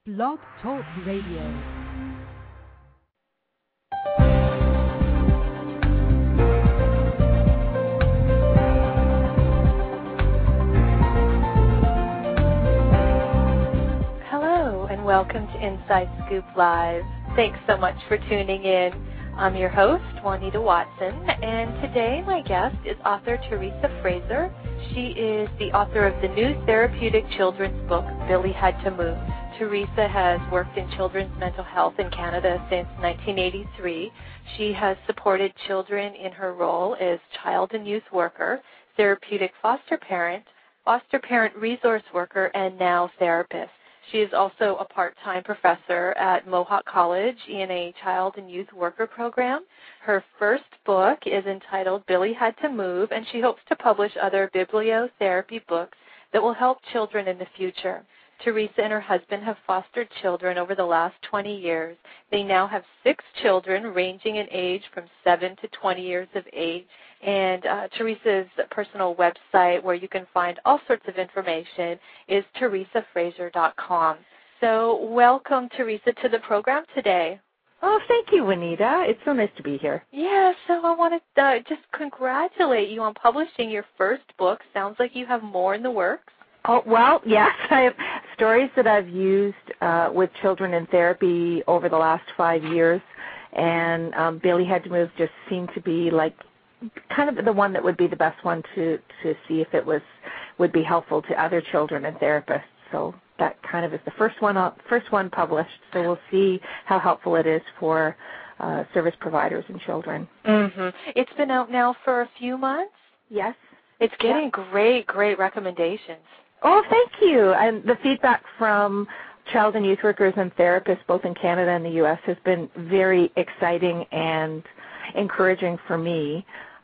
Blog Talk Radio. Welcome to Inside Scoop Live. Thanks so much for tuning in. I'm your host, Juanita Watson, and today my guest is author Teresa Fraser. She is the author of the new therapeutic children's book, Billy Had to Move. Teresa has worked in children's mental health in Canada since 1983. She has supported children in her role as child and youth worker, therapeutic foster parent resource worker, and now therapist. She is also a part-time professor at Mohawk College in a child and youth worker program. Her first book is entitled Billy Had to Move, and she hopes to publish other bibliotherapy books that will help children in the future. Teresa and her husband have fostered children over the last 20 years. They now have 6 children ranging in age from 7 to 20 years of age. And Teresa's personal website, where you can find all sorts of information, is teresafraser.com. So welcome, Teresa, to the program today. Oh, thank you, Juanita. It's so nice to be here. Yeah, so I want to just congratulate you on publishing your first book. Sounds like you have more in the works. Oh, well, yes. I have stories that I've used with children in therapy over the last 5 years, and Billy Had to Move just seemed to be like kind of the one that would be the best one to see if it would be helpful to other children and therapists. So that kind of is the first one published. So we'll see how helpful it is for service providers and children. Mm-hmm. It's been out now for a few months? Yes. It's getting great recommendations. Oh, thank you. And the feedback from child and youth workers and therapists, both in Canada and the U.S., has been very exciting and encouraging for me,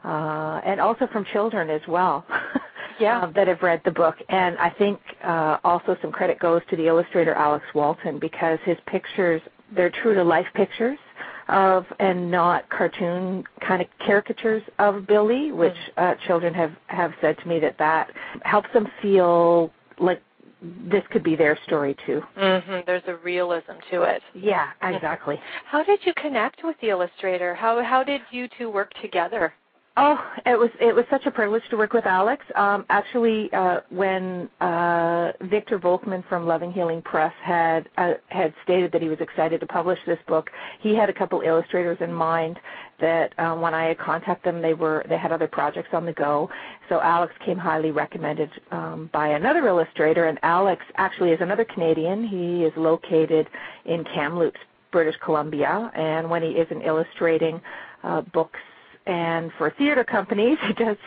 and also from children as well. Yeah. That have read the book. And I think also some credit goes to the illustrator Alex Walton, because his pictures, they're true-to-life pictures of, and not cartoon kind of caricatures of Billy, which children have said to me that helps them feel like this could be their story too. Mm-hmm. There's a realism to it. Yeah, exactly. How did you connect with the illustrator? How did you two work together? Oh, it was such a privilege to work with Alex. Actually, when Victor Volkman from Loving Healing Press had stated that he was excited to publish this book, he had a couple illustrators in mind that when I had contacted them, they had other projects on the go. So Alex came highly recommended by another illustrator, and Alex actually is another Canadian. He is located in Kamloops, British Columbia, and when he isn't illustrating books and for theater companies,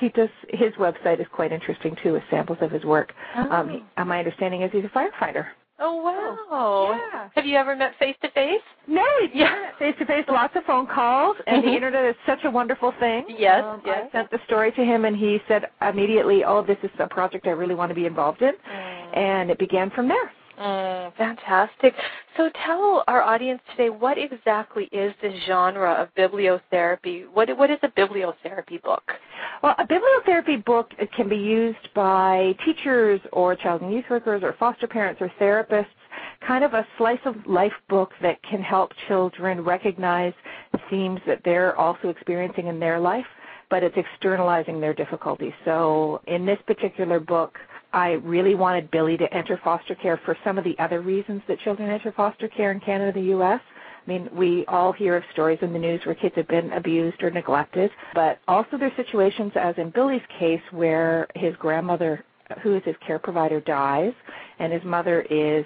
his website is quite interesting too, with samples of his work. Oh. My understanding is he's a firefighter. Oh, wow. Yeah. Have you ever met face-to-face? No, face-to-face, lots of phone calls, and the Internet is such a wonderful thing. Yes, I sent the story to him, and he said immediately, oh, this is a project I really want to be involved in, and it began from there. Fantastic. So tell our audience today, what exactly is the genre of bibliotherapy? What is a bibliotherapy book? Well, a bibliotherapy book can be used by teachers or child and youth workers or foster parents or therapists, kind of a slice of life book that can help children recognize themes that they're also experiencing in their life, but it's externalizing their difficulties. So in this particular book, I really wanted Billy to enter foster care for some of the other reasons that children enter foster care in Canada and the U.S. I mean, we all hear of stories in the news where kids have been abused or neglected, but also there's situations, as in Billy's case, where his grandmother, who is his care provider, dies, and his mother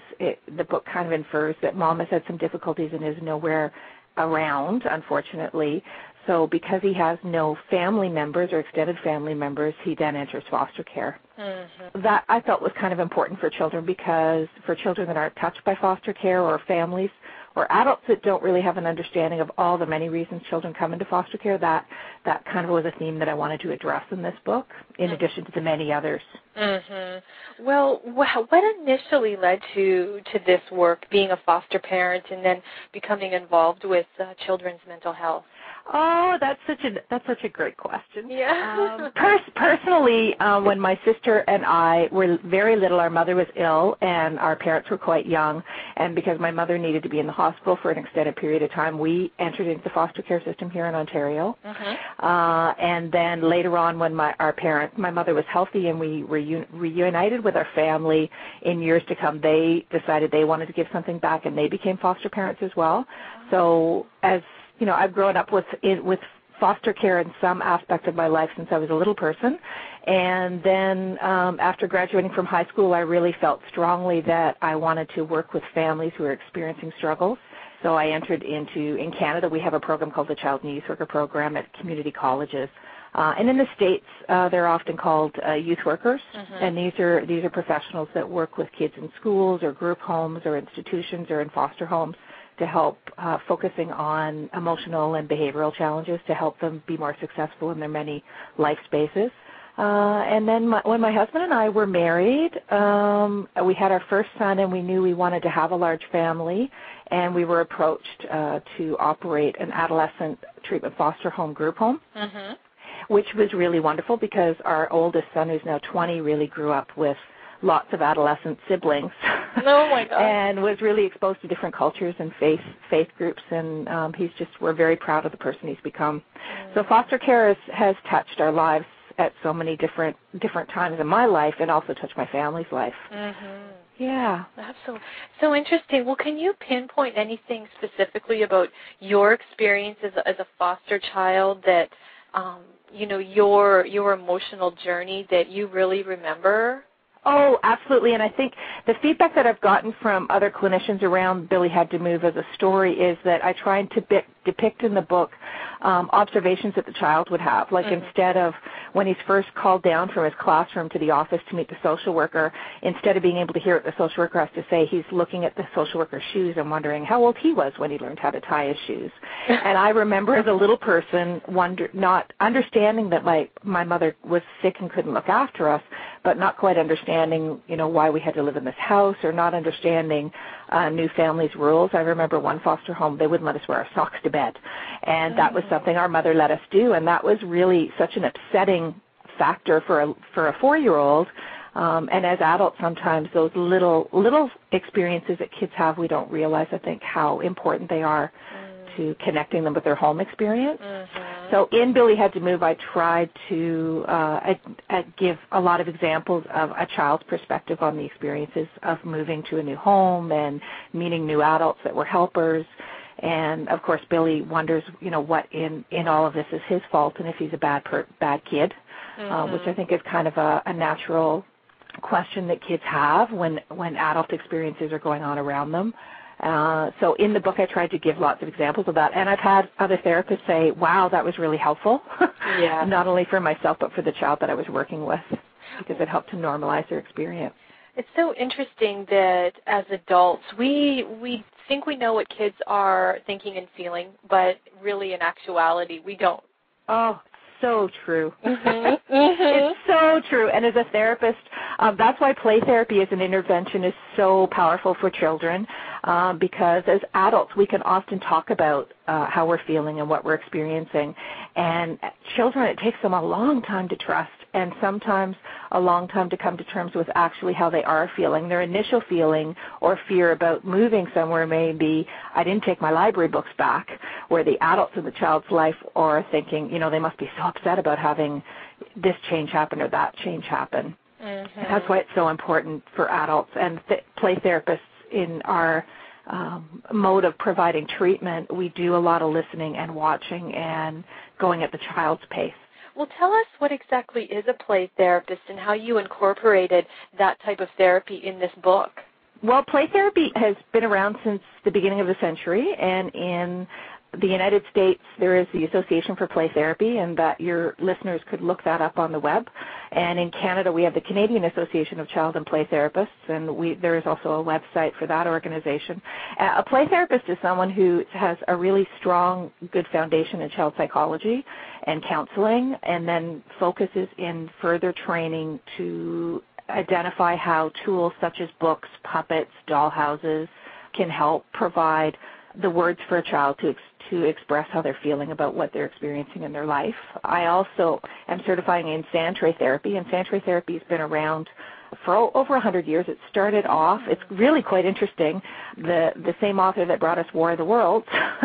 the book kind of infers that mom has had some difficulties and is nowhere around, unfortunately. So because he has no family members or extended family members, he then enters foster care. Mm-hmm. That I felt was kind of important for children, because for children that aren't touched by foster care, or families or adults that don't really have an understanding of all the many reasons children come into foster care, that kind of was a theme that I wanted to address in this book, in addition to the many others. Mm-hmm. Well, what initially led to this work, being a foster parent, and then becoming involved with children's mental health? Oh, that's such a great question. Yeah. Personally, when my sister and I were very little, our mother was ill, and our parents were quite young. And because my mother needed to be in the hospital for an extended period of time, we entered into the foster care system here in Ontario. Mm-hmm. And then later on, when my mother was healthy and we reunited with our family in years to come, they decided they wanted to give something back, and they became foster parents as well. So as you know, I've grown up with foster care in some aspect of my life since I was a little person. And then after graduating from high school, I really felt strongly that I wanted to work with families who are experiencing struggles. So I entered in Canada, we have a program called the Child and Youth Worker Program at community colleges. And in the States, they're often called youth workers. Mm-hmm. And these are professionals that work with kids in schools or group homes or institutions or in foster homes to help focusing on emotional and behavioral challenges to help them be more successful in their many life spaces. And then when my husband and I were married, we had our first son, and we knew we wanted to have a large family, and we were approached to operate an adolescent treatment foster home group home, mm-hmm. which was really wonderful because our oldest son, who's now 20, really grew up with lots of adolescent siblings. Oh my God. And was really exposed to different cultures and faith groups, and we're very proud of the person he's become. Mm. So foster care has touched our lives at so many different times in my life, and also touched my family's life. Mm-hmm. Yeah. Absolutely. So interesting. Well, can you pinpoint anything specifically about your experience as a foster child that, your emotional journey that you really remember? Oh, absolutely. And I think the feedback that I've gotten from other clinicians around Billy Had to Move as a story is that I tried to depict in the book observations that the child would have. Like mm-hmm. instead of when he's first called down from his classroom to the office to meet the social worker, instead of being able to hear what the social worker has to say, he's looking at the social worker's shoes and wondering how old he was when he learned how to tie his shoes. And I remember as a little person not understanding that my mother was sick and couldn't look after us, but not quite understanding, why we had to live in this house, or not understanding new families' rules. I remember one foster home, they wouldn't let us wear our socks to bed. And that was something our mother let us do, and that was really such an upsetting factor for a 4-year-old. And as adults, sometimes those little experiences that kids have, we don't realize, I think, how important they are to connecting them with their home experience. Mm-hmm. So in Billy Had to Move, I tried to give a lot of examples of a child's perspective on the experiences of moving to a new home and meeting new adults that were helpers. And, of course, Billy wonders, what in all of this is his fault and if he's a bad kid, mm-hmm. Which I think is kind of a natural question that kids have when adult experiences are going on around them. So in the book, I tried to give lots of examples of that. And I've had other therapists say, wow, that was really helpful, yeah. Not only for myself but for the child that I was working with, because it helped to normalize their experience. It's so interesting that as adults, we think we know what kids are thinking and feeling, but really in actuality, we don't. Oh, so true. Mm-hmm. Mm-hmm. It's so true. And as a therapist, that's why play therapy as an intervention is so powerful for children, because as adults, we can often talk about how we're feeling and what we're experiencing. And children, it takes them a long time to trust, and sometimes a long time to come to terms with actually how they are feeling. Their initial feeling or fear about moving somewhere may be, I didn't take my library books back, where the adults in the child's life are thinking, they must be so upset about having this change happen or that change happen. Mm-hmm. That's why it's so important for adults and play therapists in our mode of providing treatment. We do a lot of listening and watching and going at the child's pace. Well, tell us what exactly is a play therapist and how you incorporated that type of therapy in this book. Well, play therapy has been around since the beginning of the century, and in the United States, there is the Association for Play Therapy, and that your listeners could look that up on the web. And in Canada, we have the Canadian Association of Child and Play Therapists, and there is also a website for that organization. A play therapist is someone who has a really strong, good foundation in child psychology and counseling, and then focuses in further training to identify how tools such as books, puppets, dollhouses can help provide the words for a child to express how they're feeling about what they're experiencing in their life. I also am certifying in Sandtray therapy, and Sandtray therapy has been around for over 100 years. It started off, it's really quite interesting, the same author that brought us War of the Worlds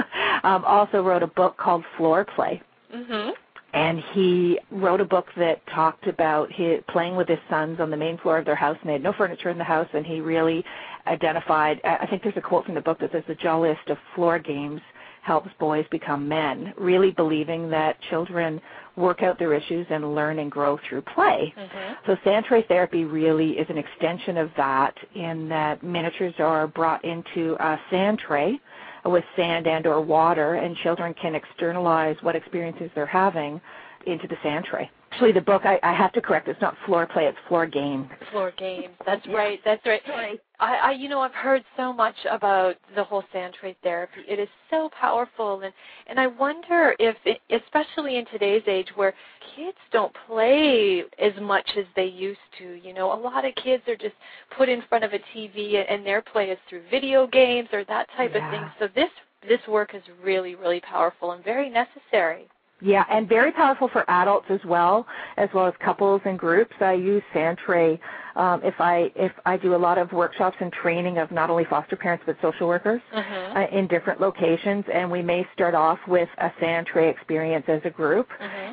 also wrote a book called Floor Play. Mm-hmm. And he wrote a book that talked about his playing with his sons on the main floor of their house, and they had no furniture in the house, and he really identified, I think there's a quote from the book that says, the jolliest of floor games helps boys become men, really believing that children work out their issues and learn and grow through play. Mm-hmm. So Sandtray therapy really is an extension of that, in that miniatures are brought into a sand tray with sand and or water, and children can externalize what experiences they're having into the sand tray. Actually, the book, I have to correct, it's not floor play, it's floor game. Floor game, that's right, that's right. Sorry. I've heard so much about the whole Sandtray therapy. It is so powerful, and I wonder if, especially in today's age where kids don't play as much as they used to, a lot of kids are just put in front of a TV and their play is through video games or that type of thing. So this work is really, really powerful and very necessary. Yeah, and very powerful for adults as well as couples and groups. I use Sandtray if I do a lot of workshops and training of not only foster parents but social workers in different locations, and we may start off with a Sandtray experience as a group,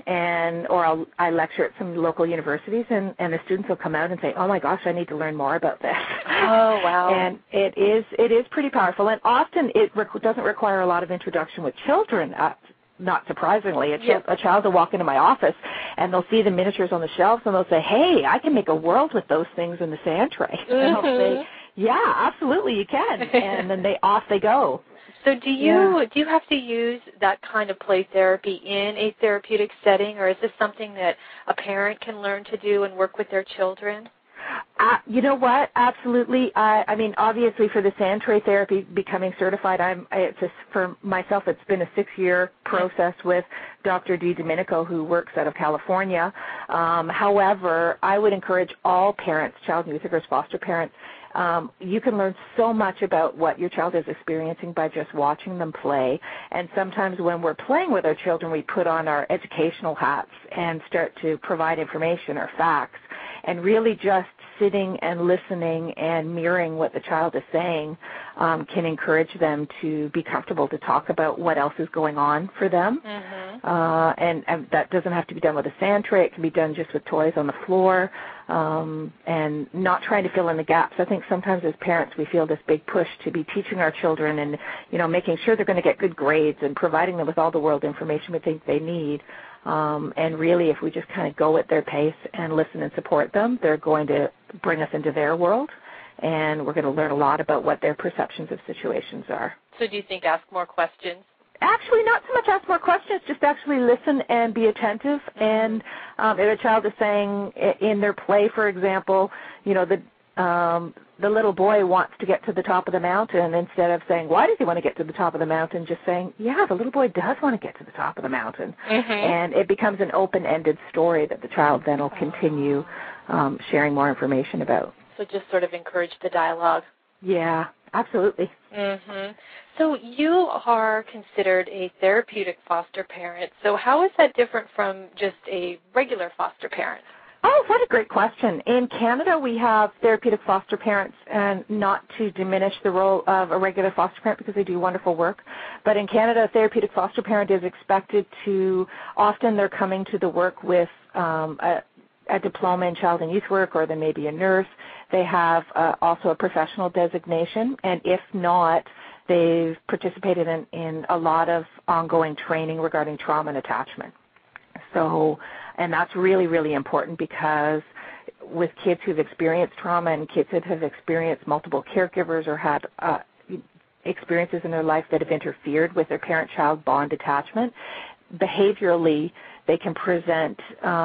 or I lecture at some local universities, and the students will come out and say, "Oh my gosh, I need to learn more about this." Oh wow! And it is pretty powerful, and often it doesn't require a lot of introduction with children. Not surprisingly, a child will walk into my office and they'll see the miniatures on the shelves and they'll say, "Hey, I can make a world with those things in the sand tray." And I'll say, "Yeah, absolutely, you can." And then off they go. So do you have to use that kind of play therapy in a therapeutic setting, or is this something that a parent can learn to do and work with their children? You know what? Absolutely. I mean, obviously, for the Sandtray therapy, becoming certified, for myself, it's been a 6-year process with Dr. DiDomenico, who works out of California. However, I would encourage all parents, child and youth workers, foster parents. You can learn so much about what your child is experiencing by just watching them play. And sometimes when we're playing with our children, we put on our educational hats and start to provide information or facts. And really just sitting and listening and mirroring what the child is saying can encourage them to be comfortable to talk about what else is going on for them. And that doesn't have to be done with a sand tray. It can be done just with toys on the floor, and not trying to fill in the gaps. I think sometimes as parents we feel this big push to be teaching our children and making sure they're going to get good grades and providing them with all the world information we think they need. And really, if we just kind of go at their pace and listen and support them, they're going to bring us into their world, and we're going to learn a lot about what their perceptions of situations are. So do you think ask more questions? Actually, not so much ask more questions, just actually listen and be attentive. And if a child is saying in their play, for example, the little boy wants to get to the top of the mountain, instead of saying, "Why does he want to get to the top of the mountain?" just saying, "Yeah, the little boy does want to get to the top of the mountain." And it becomes an open-ended story that the child then will continue sharing more information about. So just sort of encourage the dialogue. Yeah, absolutely. So you are considered a therapeutic foster parent. So how is that different from just a regular foster parent? Oh, what a great question. In Canada, we have therapeutic foster parents, and not to diminish the role of a regular foster parent because they do wonderful work, but in Canada, a therapeutic foster parent is expected to, often they're coming to the work with a diploma in child and youth work, or they may be a nurse. They have also a professional designation, and if not, they've participated in a lot of ongoing training regarding trauma and attachment. And that's really, really important, because with kids who've experienced trauma and kids that have experienced multiple caregivers or had experiences in their life that have interfered with their parent-child bond attachment. Behaviorally, they can present,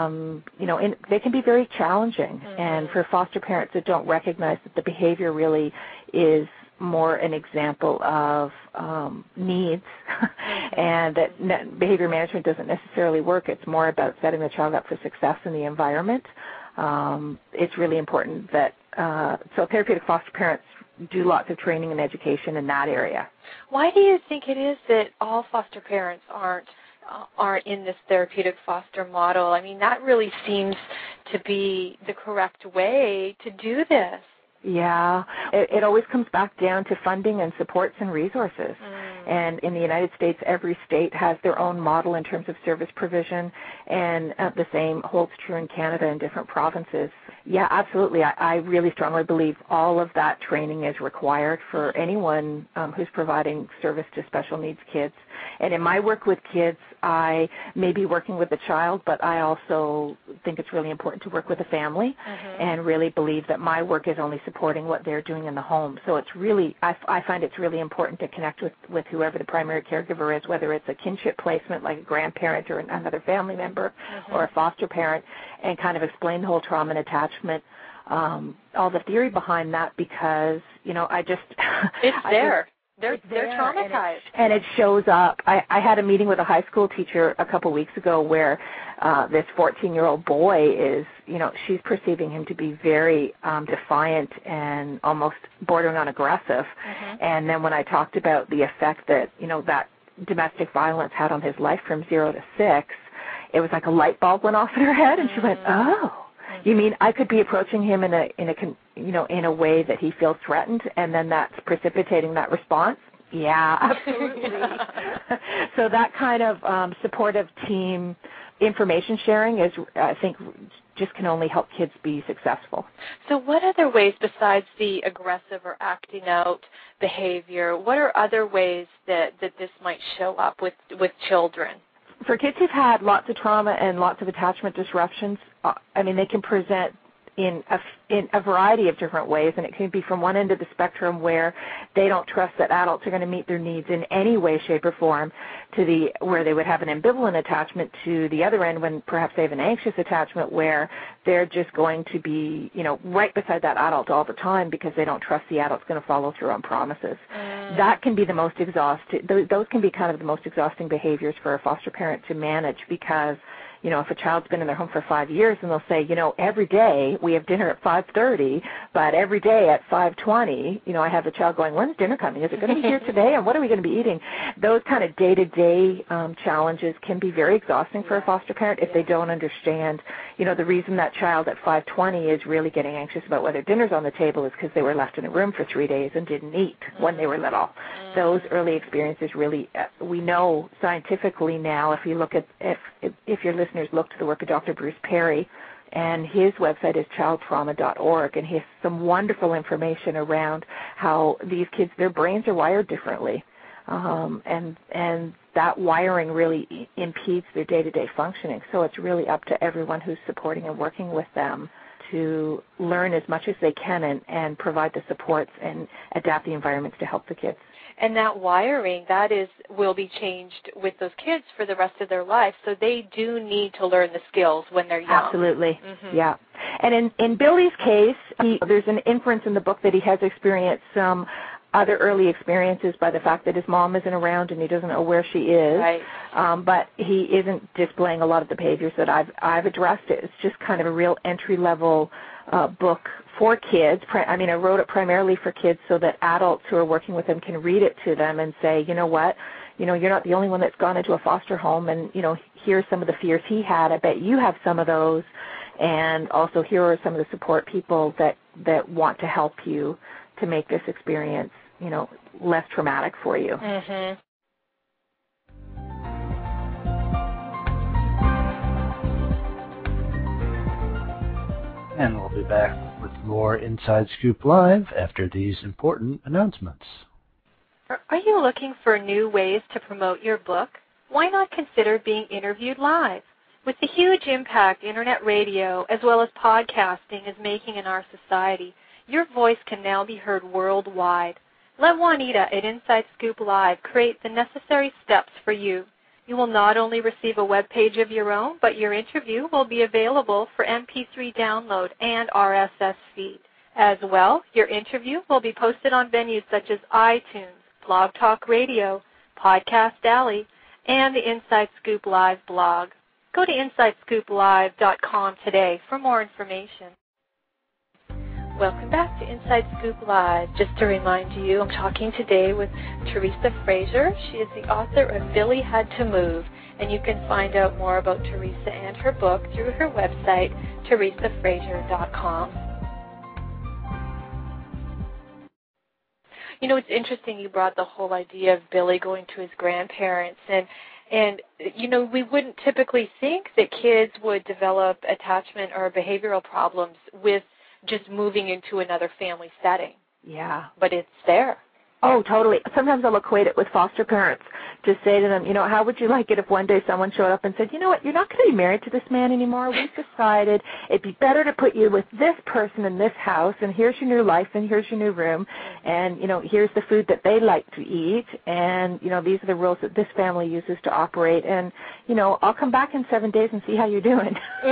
they can be very challenging. Mm-hmm. And for foster parents that don't recognize that the behavior really is more an example of needs and that behavior management doesn't necessarily work. It's more about setting the child up for success in the environment. It's really important that, so therapeutic foster parents do lots of training and education in that area. Why do you think it is that all foster parents aren't in this therapeutic foster model? I mean, that really seems to be the correct way to do this. Yeah, it always comes back down to funding and supports and resources. And in the United States, every state has their own model in terms of service provision, and the same holds true in Canada and different provinces. Yeah, absolutely. I really strongly believe all of that training is required for anyone who's providing service to special needs kids. And in my work with kids, I may be working with a child, but I also think it's really important to work with a family and really believe that my work is only supporting what they're doing in the home. So it's really, I find it's really important to connect with whoever the primary caregiver is, whether it's a kinship placement like a grandparent or another family member or a foster parent, and kind of explain the whole trauma and attachment, all the theory behind that, because, I just... It's there. They're traumatized. And it shows up. I had a meeting with a high school teacher a couple weeks ago where this 14-year-old boy is, she's perceiving him to be very defiant and almost bordering on aggressive. And then when I talked about the effect that, that domestic violence had on his life from 0 to 6, it was like a light bulb went off in her head, and she went, "Oh, you mean I could be approaching him in a way that he feels threatened, and then that's precipitating that response?" Yeah, absolutely. So that kind of supportive team information sharing is, I think, just can only help kids be successful. So what other ways besides the aggressive or acting out behavior, what are other ways that this might show up with children? For kids who've had lots of trauma and lots of attachment disruptions, they can present in a variety of different ways, and it can be from one end of the spectrum where they don't trust that adults are going to meet their needs in any way, shape, or form, to where they would have an ambivalent attachment, to the other end when perhaps they have an anxious attachment where they're just going to be, right beside that adult all the time because they don't trust the adult's going to follow through on promises. That can be the most exhausting. Those can be kind of the most exhausting behaviors for a foster parent to manage, because if a child's been in their home for 5 years and they'll say, every day we have dinner at 5:30, but every day at 5:20, I have the child going, "When's dinner coming? Is it going to be here today? And what are we going to be eating?" Those kind of day-to-day challenges can be very exhausting for a foster parent if they don't understand, the reason that child at 5:20 is really getting anxious about whether dinner's on the table is because they were left in a room for 3 days and didn't eat when they were little. Those early experiences really, we know scientifically now, if you look at, if your listeners look to the work of Dr. Bruce Perry, and his website is childtrauma.org, and he has some wonderful information around how these kids, their brains are wired differently, and that wiring really impedes their day-to-day functioning. So it's really up to everyone who's supporting and working with them to learn as much as they can and provide the supports and adapt the environments to help the kids. And that wiring, will be changed with those kids for the rest of their life. So they do need to learn the skills when they're young. Absolutely, yeah. And in Billy's case, there's an inference in the book that he has experienced some other early experiences by the fact that his mom isn't around and he doesn't know where she is. Right. But he isn't displaying a lot of the behaviors that I've addressed. It's just kind of a real entry-level book for kids. I wrote it primarily for kids so that adults who are working with them can read it to them and say, you know what, you're not the only one that's gone into a foster home, and, here's some of the fears he had. I bet you have some of those. And also here are some of the support people that want to help you to make this experience, less traumatic for you. And we'll be back with more Inside Scoop Live after these important announcements. Are you looking for new ways to promote your book? Why not consider being interviewed live? With the huge impact Internet radio as well as podcasting is making in our society, your voice can now be heard worldwide. Let Juanita at Inside Scoop Live create the necessary steps for you. You will not only receive a web page of your own, but your interview will be available for MP3 download and RSS feed. As well, your interview will be posted on venues such as iTunes, Blog Talk Radio, Podcast Alley, and the Inside Scoop Live blog. Go to InsideScoopLive.com today for more information. Welcome back to Inside Scoop Live. Just to remind you, I'm talking today with Teresa Fraser. She is the author of Billy Had to Move, and you can find out more about Teresa and her book through her website, teresafraser.com. You know, it's interesting you brought the whole idea of Billy going to his grandparents, and you know, we wouldn't typically think that kids would develop attachment or behavioral problems with just moving into another family setting. Yeah. But it's there. Oh, totally. Sometimes I'll equate it with foster parents. Just say to them, you know, how would you like it if one day someone showed up and said, you know what, you're not going to be married to this man anymore. We've decided it'd be better to put you with this person in this house, and here's your new life, and here's your new room, and, you know, here's the food that they like to eat, and, you know, these are the rules that this family uses to operate, and, you know, I'll come back in 7 days and see how you're doing.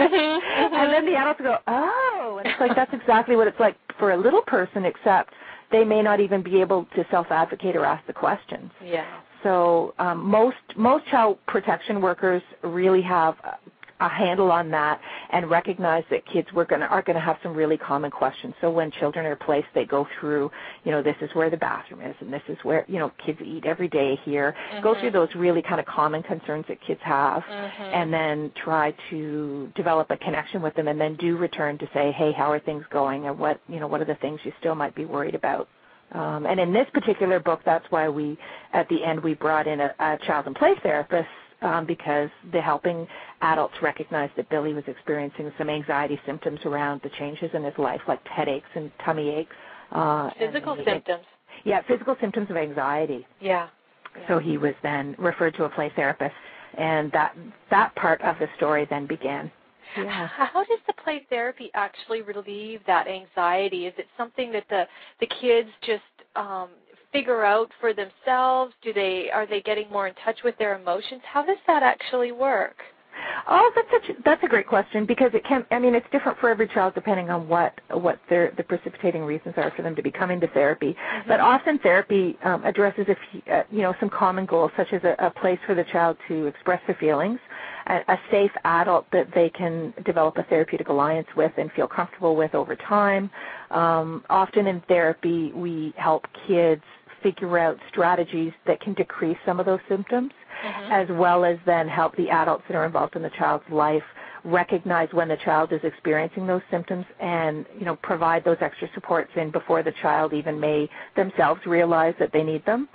And then the adults go, oh, and it's like that's exactly what it's like for a little person, except they may not even be able to self-advocate or ask the questions. Yeah. So most child protection workers really have a handle on that and recognize that kids are going to have some really common questions. So when children are placed, they go through, you know, this is where the bathroom is, and this is where, you know, kids eat every day here. Go through those really kind of common concerns that kids have, and then try to develop a connection with them, and then do return to say, hey, how are things going, and what are the things you still might be worried about. And in this particular book, that's why at the end, we brought in a child and play therapist, because the helping adults recognized that Billy was experiencing some anxiety symptoms around the changes in his life, like headaches and tummy aches. Physical symptoms. Yeah, physical symptoms of anxiety. Yeah. So he was then referred to a play therapist, and that part of the story then began. Yeah. How does the play therapy actually relieve that anxiety? Is it something that the kids just figure out for themselves? Are they getting more in touch with their emotions? How does that actually work? Oh, that's a great question, because it's different for every child depending on what the precipitating reasons are for them to be coming to therapy. But often therapy addresses some common goals, such as a place for the child to express their feelings, a safe adult that they can develop a therapeutic alliance with and feel comfortable with over time. Often in therapy, we help kids figure out strategies that can decrease some of those symptoms, as well as then help the adults that are involved in the child's life recognize when the child is experiencing those symptoms and, you know, provide those extra supports in before the child even may themselves realize that they need them.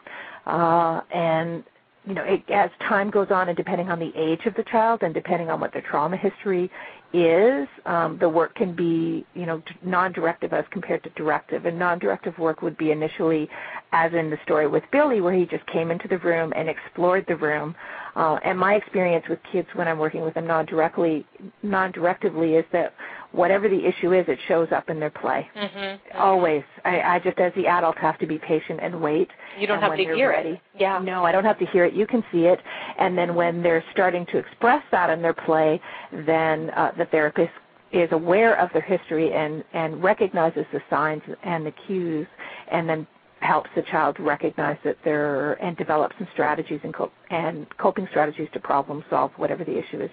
And you know, as time goes on, and depending on the age of the child and depending on what their trauma history is, the work can be, you know, non-directive as compared to directive. And non-directive work would be initially, as in the story with Billy, where he just came into the room and explored the room. And my experience with kids when I'm working with them non-directively is that whatever the issue is, it shows up in their play. Always. I just, as the adult, have to be patient and wait. You don't have to hear it. Yeah. No, I don't have to hear it. You can see it. And then when they're starting to express that in their play, then the therapist is aware of their history and recognizes the signs and the cues, and then helps the child recognize that and develop some strategies and coping strategies to problem solve whatever the issue is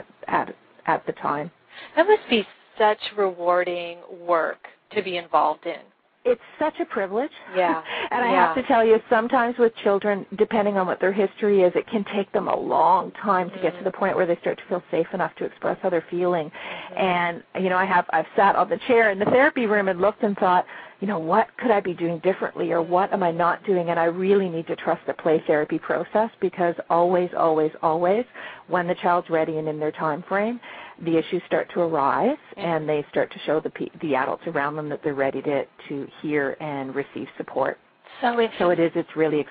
at the time. That must be such rewarding work to be involved in. It's such a privilege. Yeah. And I have to tell you, sometimes with children, depending on what their history is, it can take them a long time to get to the point where they start to feel safe enough to express how they're feeling. And, you know, I've sat on the chair in the therapy room and looked and thought, you know, what could I be doing differently, or what am I not doing? And I really need to trust the play therapy process, because always, always, always, when the child's ready and in their time frame, the issues start to arise, and they start to show the adults around them that they're ready to hear and receive support. So it's really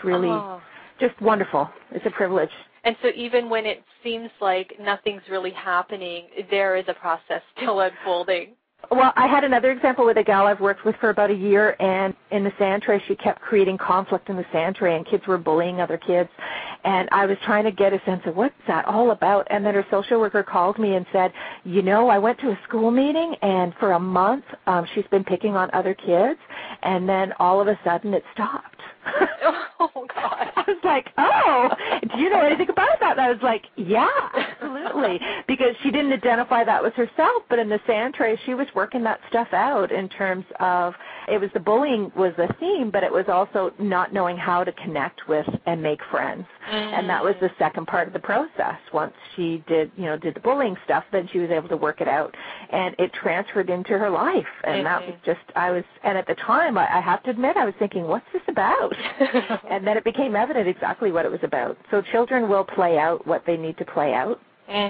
just wonderful. It's a privilege. And so even when it seems like nothing's really happening, there is a process still unfolding. Well, I had another example with a gal I've worked with for about a year, and in the sand tray, she kept creating conflict in the sand tray, and kids were bullying other kids. And I was trying to get a sense of what's that all about. And then her social worker called me and said, I went to a school meeting, and for a month she's been picking on other kids, and then all of a sudden it stopped. Oh, God. I was like, oh, do you know anything about that? And I was like, yeah, absolutely, because she didn't identify that was herself, but in the sand tray, she was working that stuff out in terms of, it was the bullying was the theme, but it was also not knowing how to connect with and make friends. And that was the second part of the process. Once she did the bullying stuff, then she was able to work it out, and it transferred into her life. And that was just, and at the time, I have to admit, I was thinking, what's this about? And then it became evident exactly what it was about. So children will play out what they need to play out.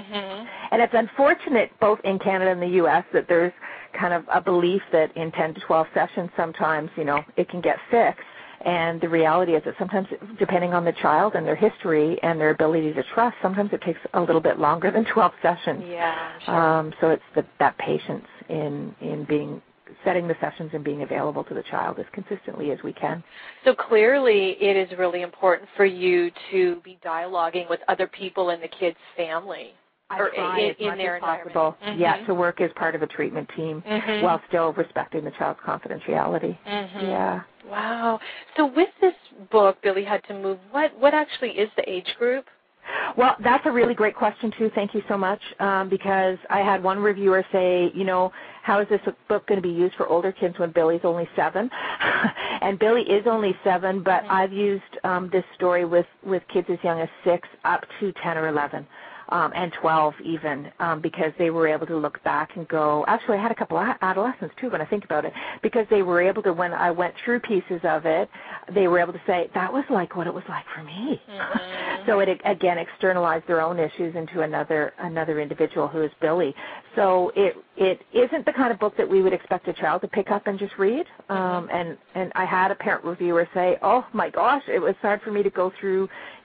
And it's unfortunate, both in Canada and the U.S., that there's kind of a belief that in 10 to 12 sessions, sometimes, it can get fixed. And the reality is that sometimes, depending on the child and their history and their ability to trust, sometimes it takes a little bit longer than 12 sessions. Yeah, sure. So it's that patience in setting the sessions and being available to the child as consistently as we can. So clearly it is really important for you to be dialoguing with other people in the kid's family. Or in their environment. Yeah, to work as part of a treatment team while still respecting the child's confidentiality. Yeah. Wow. So with this book, Billy Had to Move, what actually is the age group? Well, that's a really great question, too. Thank you so much, because I had one reviewer say, how is this book going to be used for older kids when Billy's only 7? And Billy is only 7, but I've used this story with kids as young as 6 up to 10 or 11. And 12 even, because they were able to look back and go, actually I had a couple of adolescents too when I think about it, because they were able to, when I went through pieces of it, they were able to say, that was like what it was like for me. So it again externalized their own issues into another individual who is Billy. So it isn't the kind of book that we would expect a child to pick up and just read. And I had a parent reviewer say, oh my gosh, it was hard for me to go through,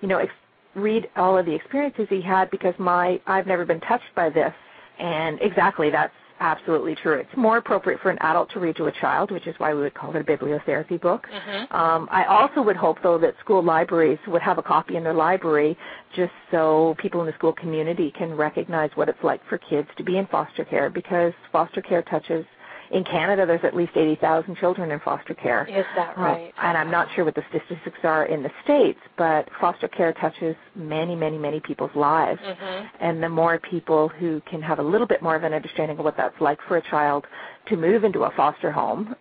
read all of the experiences he had because I've never been touched by this. And exactly, that's absolutely true. It's more appropriate for an adult to read to a child, which is why we would call it a bibliotherapy book. I also would hope, though, that school libraries would have a copy in their library just so people in the school community can recognize what it's like for kids to be in foster care, because foster care touches, in Canada, there's at least 80,000 children in foster care. Is that right? And I'm not sure what the statistics are in the States, but foster care touches many, many, many people's lives. And the more people who can have a little bit more of an understanding of what that's like for a child to move into a foster home,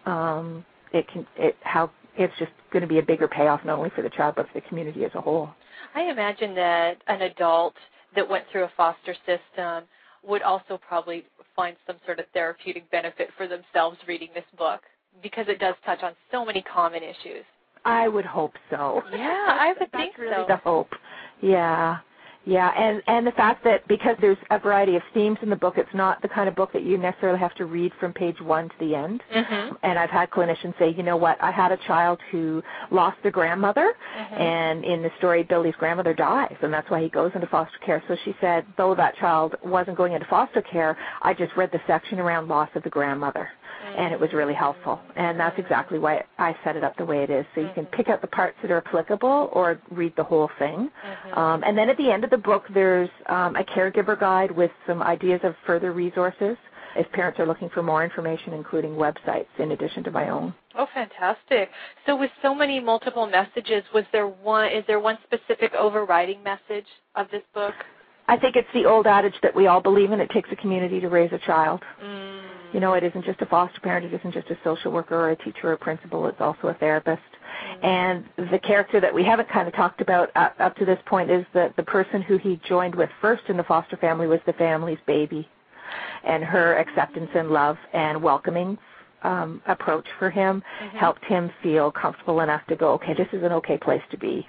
it's just going to be a bigger payoff not only for the child but for the community as a whole. I imagine that an adult that went through a foster system would also probably find some sort of therapeutic benefit for themselves reading this book, because it does touch on so many common issues. I would hope so. Yeah, I would think so. That's really the hope. Yeah. Yeah, and the fact that because there's a variety of themes in the book, it's not the kind of book that you necessarily have to read from page 1 to the end. And I've had clinicians say, you know what, I had a child who lost their grandmother, and in the story, Billy's grandmother dies, and that's why he goes into foster care. So she said, though that child wasn't going into foster care, I just read the section around loss of the grandmother. And it was really helpful. And that's exactly why I set it up the way it is. So you can pick out the parts that are applicable or read the whole thing. And then at the end of the book, there's a caregiver guide with some ideas of further resources if parents are looking for more information, including websites in addition to my own. Oh, fantastic. So with so many multiple messages, is there one specific overriding message of this book? I think it's the old adage that we all believe in, it takes a community to raise a child. It isn't just a foster parent, it isn't just a social worker or a teacher or a principal, it's also a therapist. And the character that we haven't kind of talked about up to this point is that the person who he joined with first in the foster family was the family's baby. And her acceptance and love and welcoming approach for him helped him feel comfortable enough to go, okay, this is an okay place to be.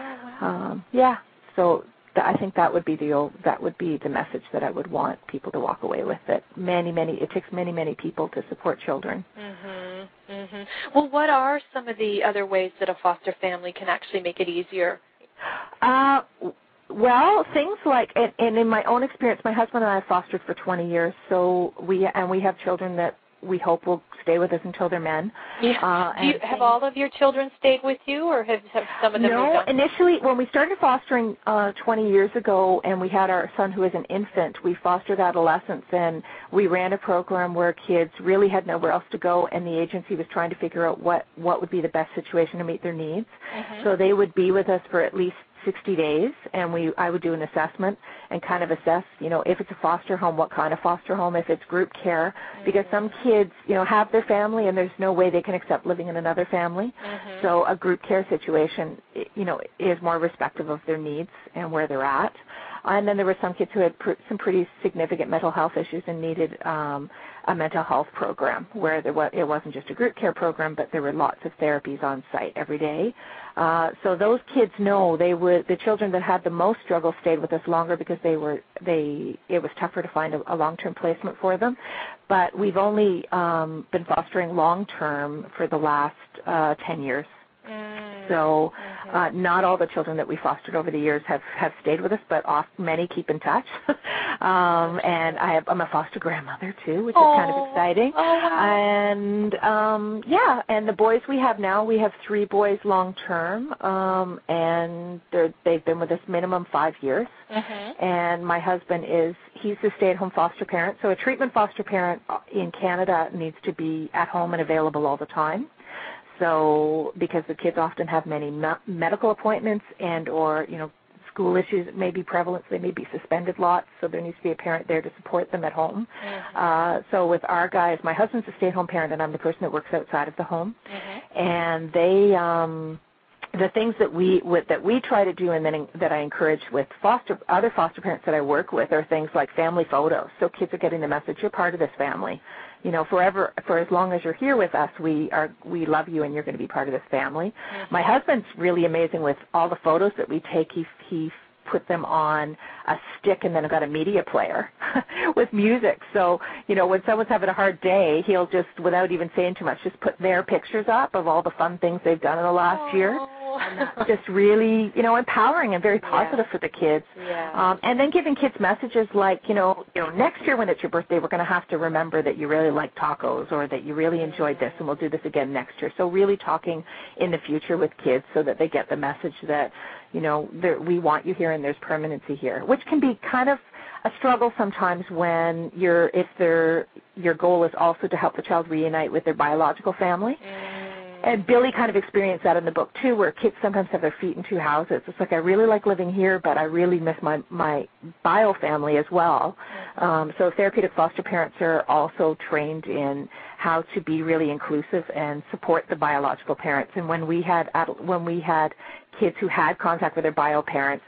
So I think that would be the message that I would want people to walk away with. That it takes many people to support children. Well, what are some of the other ways that a foster family can actually make it easier? Well, things like, and in my own experience, my husband and I have fostered for 20 years, so we have children that we hope will stay with us until they're men. Yeah. Have all of your children stayed with you, or have some of them moved on? No, initially, when we started fostering 20 years ago, and we had our son who was an infant, we fostered adolescents, and we ran a program where kids really had nowhere else to go, and the agency was trying to figure out what would be the best situation to meet their needs. Mm-hmm. So they would be with us for at least 60 days, and I would do an assessment and kind of assess, if it's a foster home, what kind of foster home, if it's group care, because some kids, have their family and there's no way they can accept living in another family. Mm-hmm. So a group care situation, is more respective of their needs and where they're at. And then there were some kids who had some pretty significant mental health issues and needed a mental health program where it wasn't just a group care program, but there were lots of therapies on site every day. So those kids know the children that had the most struggle stayed with us longer because it was tougher to find a long-term placement for them. But we've only been fostering long-term for the last 10 years. So not all the children that we fostered over the years have stayed with us, but many keep in touch. And I'm a foster grandmother too, which is kind of exciting. Oh, wow. And the boys we have now, we have 3 boys long term, and they've been with us minimum 5 years. Mm-hmm. And my husband he's a stay-at-home foster parent. So a treatment foster parent in Canada needs to be at home and available all the time. So because the kids often have many medical appointments or school issues may be prevalent, so they may be suspended lots, so there needs to be a parent there to support them at home. Mm-hmm. So with our guys, my husband's a stay-at-home parent, and I'm the person that works outside of the home. Mm-hmm. And they, the things that we try to do and then that I encourage with other foster parents that I work with are things like family photos. So kids are getting the message, you're part of this family. Forever, for as long as you're here with us, we love you and you're going to be part of this family. Mm-hmm. My husband's really amazing with all the photos that we take. He put them on a stick and then got a media player with music. So, when someone's having a hard day, he'll just, without even saying too much, just put their pictures up of all the fun things they've done in the last year. And that's just really, empowering and very positive for the kids. Yeah. And then giving kids messages like, next year when it's your birthday, we're going to have to remember that you really like tacos or that you really enjoyed this, and we'll do this again next year. So really talking in the future with kids so that they get the message that, we want you here and there's permanency here, which can be kind of a struggle sometimes when your goal is also to help the child reunite with their biological family. And Billy kind of experienced that in the book, too, where kids sometimes have their feet in 2 houses. It's like, I really like living here, but I really miss my bio family as well. So therapeutic foster parents are also trained in how to be really inclusive and support the biological parents. And when we had kids who had contact with their bio parents,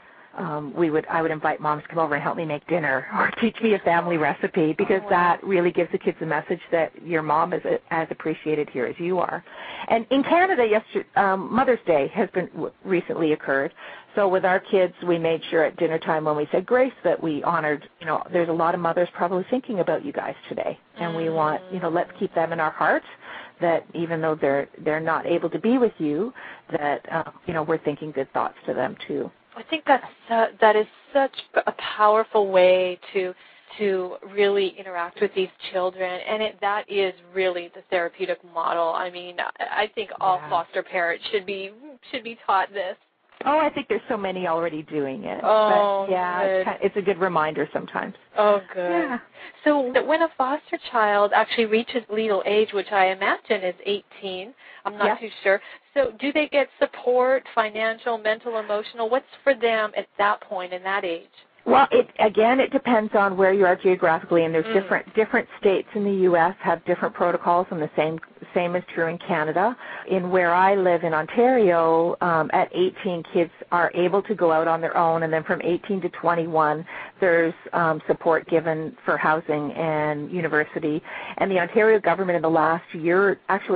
I would invite moms to come over and help me make dinner or teach me a family recipe, because that really gives the kids the message that your mom is as appreciated here as you are. And in Canada, Mother's Day has recently occurred. So with our kids, we made sure at dinner time when we said grace that we honored, there's a lot of mothers probably thinking about you guys today. And we want, let's keep them in our hearts, that even though they're not able to be with you, that, we're thinking good thoughts to them too. I think that is such a powerful way to really interact with these children, and that is really the therapeutic model. I mean, I think all foster parents should be taught this. Oh, I think there's so many already doing it. Oh, but yeah, it's a good reminder sometimes. Oh, good. Yeah. So when a foster child actually reaches legal age, which I imagine is 18, I'm not too sure. So do they get support, financial, mental, emotional? What's for them at that point in that age? Well, it depends on where you are geographically, and there's different states in the U.S. have different protocols, and the same is true in Canada. In where I live in Ontario, at 18, kids are able to go out on their own, and then from 18 to 21, there's support given for housing and university. And the Ontario government in the last year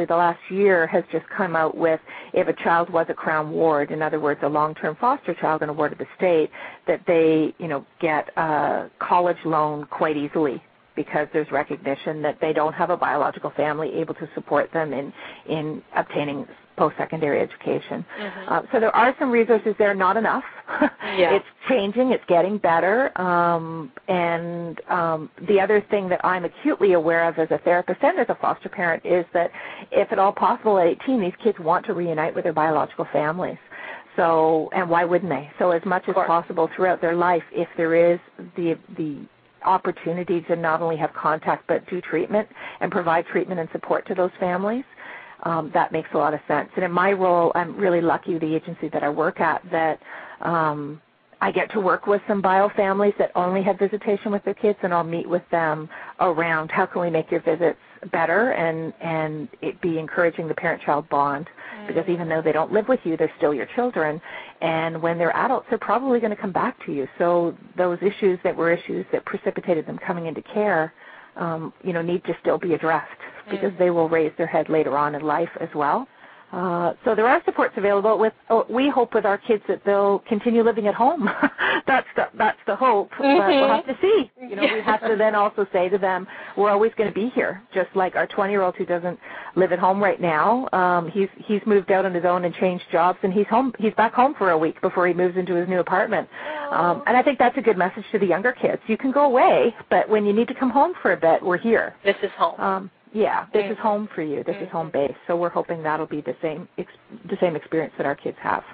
has just come out with, if a child was a Crown ward, in other words, a long-term foster child and a ward of the state, that they, get a college loan quite easily, because there's recognition that they don't have a biological family able to support them in obtaining post-secondary education. Mm-hmm. So there are some resources there, not enough, It's changing. It's getting better. And the other thing that I'm acutely aware of as a therapist and as a foster parent is that if at all possible at 18, these kids want to reunite with their biological families. So, and why wouldn't they? So as much as possible throughout their life, if there is the opportunity to not only have contact but do treatment and provide treatment and support to those families, that makes a lot of sense. And in my role, I'm really lucky with the agency that I work at that I get to work with some bio families that only have visitation with their kids, and I'll meet with them around how can we make your visits better and it be encouraging the parent-child bond, because even though they don't live with you, they're still your children, and when they're adults, they're probably going to come back to you. So those issues that were issues that precipitated them coming into care, need to still be addressed, because they will raise their head later on in life as well. So there are supports available. We hope with our kids that they'll continue living at home. That's the hope. But we'll have to see. We have to then also say to them, we're always going to be here. Just like our 20-year-old who doesn't live at home right now. He's moved out on his own and changed jobs, and he's back home for a week before he moves into his new apartment. And I think that's a good message to the younger kids. You can go away, but when you need to come home for a bit, we're here. This is home. This is home for you. This is home base. So we're hoping that'll be the same experience that our kids have.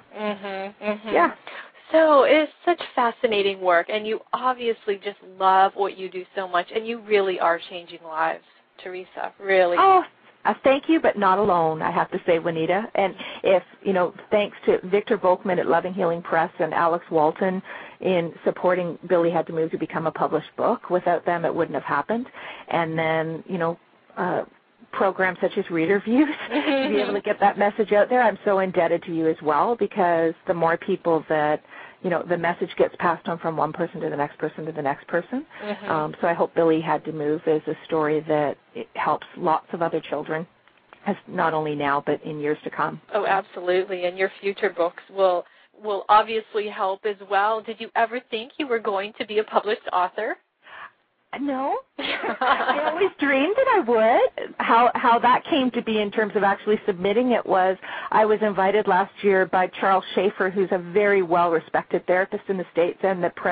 Yeah. So it's such fascinating work, and you obviously just love what you do so much, and you really are changing lives, Teresa, really. Oh, thank you, but not alone, I have to say, Juanita. And thanks to Victor Volkman at Loving Healing Press and Alex Walton in supporting Billy Had to Move to become a published book. Without them, it wouldn't have happened. And then, programs such as Reader Views to be able to get that message out there. I'm so indebted to you as well, because the more people that, the message gets passed on from one person to the next person to the next person. So I hope Billy Had to Move is a story that it helps lots of other children, as not only now but in years to come. Oh, absolutely. And your future books will obviously help as well. Did you ever think you were going to be a published author? No. I always dreamed that I would. How that came to be in terms of actually submitting it was I was invited last year by Charles Schaefer, who's a very well-respected therapist in the States and the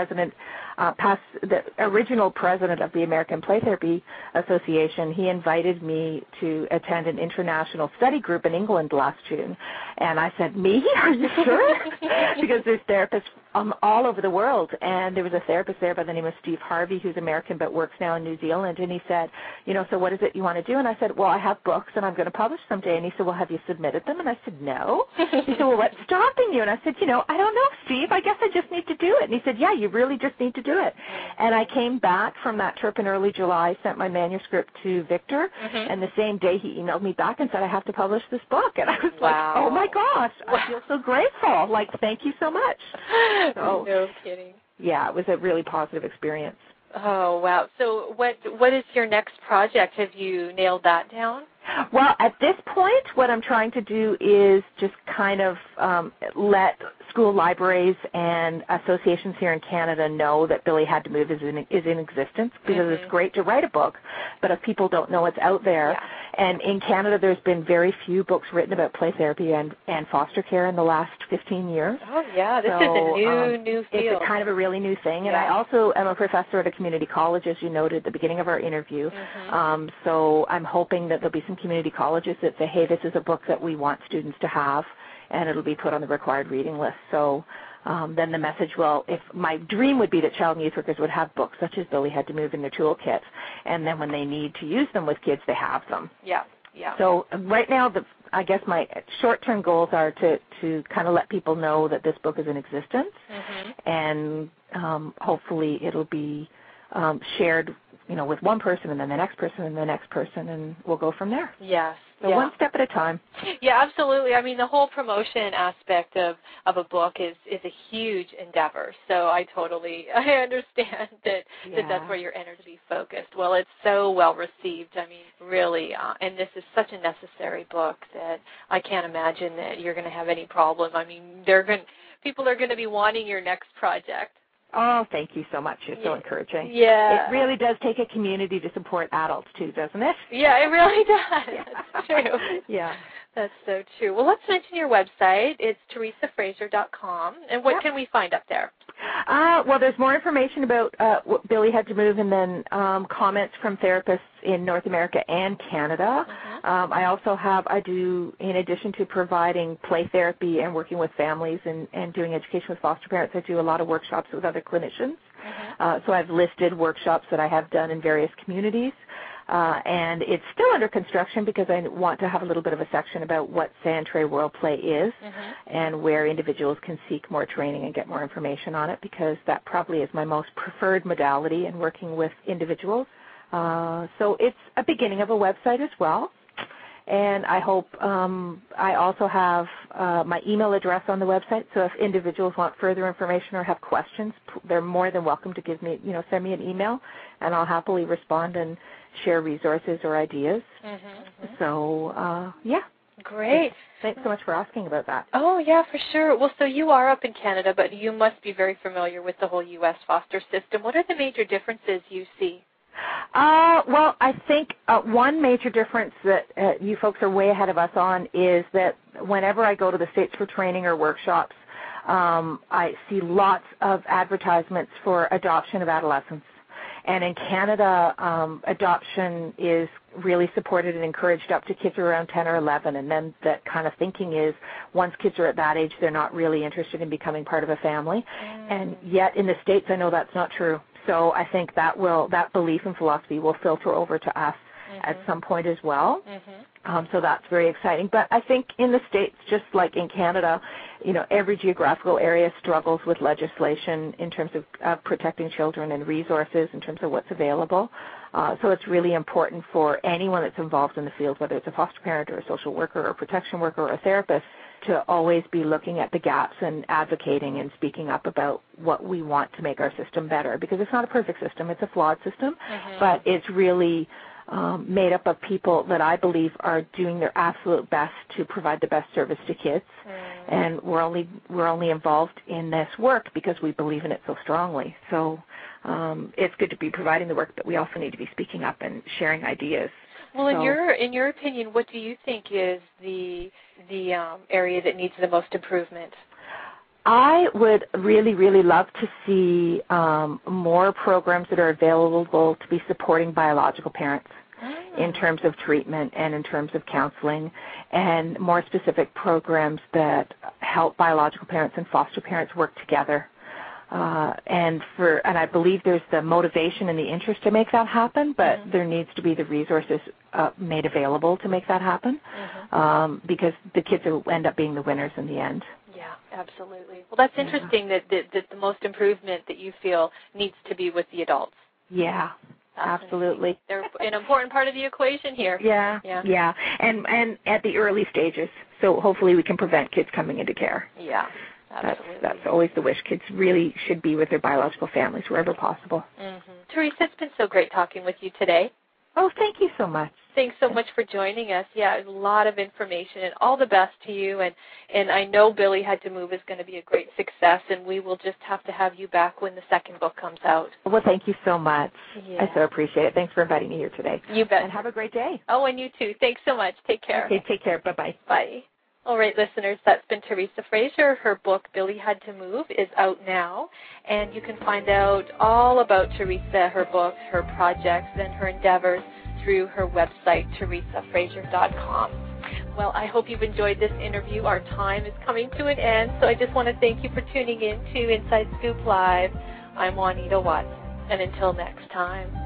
the original president of the American Play Therapy Association. He invited me to attend an international study group in England last June. And I said, me? Are you sure? Because there's therapists all over the world. And there was a therapist there by the name of Steve Harvey, who's American but works now in New Zealand. And he said, so what is it you want to do? And I said, well, I have books and I'm going to publish someday. And he said, well, have you submitted them? And I said, no. He said, well, what's stopping you? And I said, I don't know, Steve. I guess I just need to do it. And he said, yeah, you really just need to do it. And I came back from that trip in early July, sent my manuscript to Victor, and the same day he emailed me back and said, I have to publish this book. And I was like, oh my gosh, I feel so grateful. Like, thank you so much. So, no kidding. Yeah, it was a really positive experience. Oh, wow. So what is your next project? Have you nailed that down? Well, at this point, what I'm trying to do is just kind of let school libraries and associations here in Canada know that Billy Had to Move is in existence, because it's great to write a book, but if people don't know it's out there, and in Canada there's been very few books written about play therapy and foster care in the last 15 years. Oh, yeah, this is a new field. It's kind of a really new thing, and I also am a professor at a community college, as you noted at the beginning of our interview, so I'm hoping that there'll be some community colleges that say, hey, this is a book that we want students to have, and it'll be put on the required reading list. So then the message will, if my dream would be that child and youth workers would have books such as Billy Had to Move in their toolkits, and then when they need to use them with kids, they have them. Yeah. So right now, I guess my short-term goals are to kind of let people know that this book is in existence, and hopefully it'll be shared with one person and then the next person and the next person, and we'll go from there. Yes. So one step at a time. Yeah, absolutely. I mean, the whole promotion aspect of a book is a huge endeavor. So I understand that that's where your energy focused. Well, it's so well received. I mean, really, and this is such a necessary book that I can't imagine that you're going to have any problem. I mean, people are going to be wanting your next project. Oh, thank you so much. You're so encouraging. Yeah. It really does take a community to support adults, too, doesn't it? Yeah, it really does. That's true. Yeah. That's so true. Well, let's mention your website. It's teresafraser.com. And what can we find up there? Well, there's more information about what Billy Had to Move, and then comments from therapists in North America and Canada. I do, in addition to providing play therapy and working with families and doing education with foster parents, I do a lot of workshops with other clinicians. So I've listed workshops that I have done in various communities. And it's still under construction because I want to have a little bit of a section about what Sand Tray World Play is and where individuals can seek more training and get more information on it, because that probably is my most preferred modality in working with individuals. So it's a beginning of a website as well. And I hope I also have my email address on the website, so if individuals want further information or have questions, they're more than welcome to send me an email, and I'll happily respond and share resources or ideas. So, yeah. Great. Thanks so much for asking about that. Oh, yeah, for sure. Well, so you are up in Canada, but you must be very familiar with the whole U.S. foster system. What are the major differences you see? Well, I think one major difference that you folks are way ahead of us on is that whenever I go to the States for training or workshops, I see lots of advertisements for adoption of adolescents. And in Canada, adoption is really supported and encouraged up to kids who are around 10 or 11. And then that kind of thinking is once kids are at that age, they're not really interested in becoming part of a family. And yet in the States, I know that's not true. So I think that belief and philosophy will filter over to us at some point as well. So that's very exciting. But I think in the States, just like in Canada, every geographical area struggles with legislation in terms of protecting children and resources in terms of what's available. So it's really important for anyone that's involved in the field, whether it's a foster parent or a social worker or a protection worker or a therapist, to always be looking at the gaps and advocating and speaking up about what we want to make our system better. Because it's not a perfect system, it's a flawed system, but it's really made up of people that I believe are doing their absolute best to provide the best service to kids. And we're only involved in this work because we believe in it so strongly. So it's good to be providing the work, but we also need to be speaking up and sharing ideas. Well, in your opinion, what do you think is the area that needs the most improvement? I would really, really love to see more programs that are available to be supporting biological parents in terms of treatment and in terms of counseling, and more specific programs that help biological parents and foster parents work together. And I believe there's the motivation and the interest to make that happen, but there needs to be the resources made available to make that happen, because the kids will end up being the winners in the end. Yeah, absolutely. Well, that's interesting that the most improvement that you feel needs to be with the adults. Yeah. Absolutely. They're an important part of the equation here. Yeah. And at the early stages, so hopefully we can prevent kids coming into care. Yeah. Absolutely. That's always the wish. Kids really should be with their biological families wherever possible. Teresa, it's been so great talking with you today. Oh, thank you so much. Thanks so much for joining us. Yeah, a lot of information, and all the best to you. And I know Billy Had to Move is going to be a great success, and we will just have to have you back when the second book comes out. Well, thank you so much. Yeah. I so appreciate it. Thanks for inviting me here today. You bet. And have a great day. Oh, and you too. Thanks so much. Take care. Okay, take care. Bye-bye. Bye. All right, listeners, that's been Teresa Fraser. Her book, Billy Had to Move, is out now, and you can find out all about Teresa, her books, her projects, and her endeavors through her website, teresafraser.com. Well, I hope you've enjoyed this interview. Our time is coming to an end, so I just want to thank you for tuning in to Inside Scoop Live. I'm Juanita Watson, and until next time.